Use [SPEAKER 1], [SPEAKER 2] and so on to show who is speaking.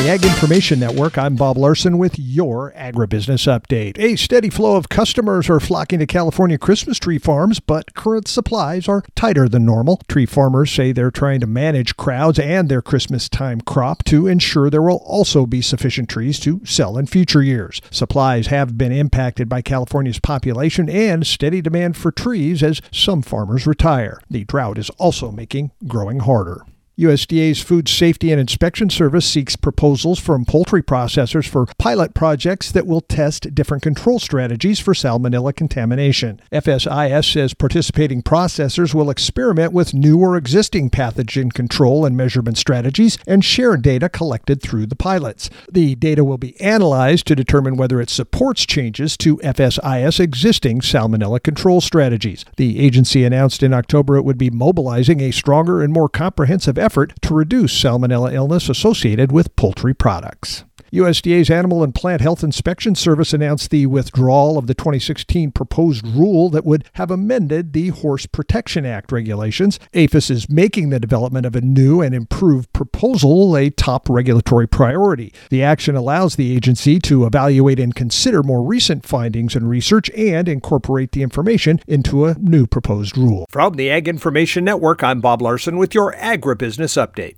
[SPEAKER 1] the Ag Information Network, I'm Bob Larson with your Agribusiness Update. A steady flow of customers are flocking to California Christmas tree farms, but current supplies are tighter than normal. Tree farmers say they're trying to manage crowds and their Christmas time crop to ensure there will also be sufficient trees to sell in future years. Supplies have been impacted by California's population and steady demand for trees as some farmers retire. The drought is also making growing harder. USDA's Food Safety and Inspection Service seeks proposals from poultry processors for pilot projects that will test different control strategies for salmonella contamination. FSIS says participating processors will experiment with new or existing pathogen control and measurement strategies and share data collected through the pilots. The data will be analyzed to determine whether it supports changes to FSIS existing salmonella control strategies. The agency announced in October it would be mobilizing a stronger and more comprehensive effort to reduce salmonella illness associated with poultry products. USDA's Animal and Plant Health Inspection Service announced the withdrawal of the 2016 proposed rule that would have amended the Horse Protection Act regulations. APHIS is making the development of a new and improved proposal a top regulatory priority. The action allows the agency to evaluate and consider more recent findings and research and incorporate the information into a new proposed rule. From the Ag Information Network, I'm Bob Larson with your Agribusiness Update.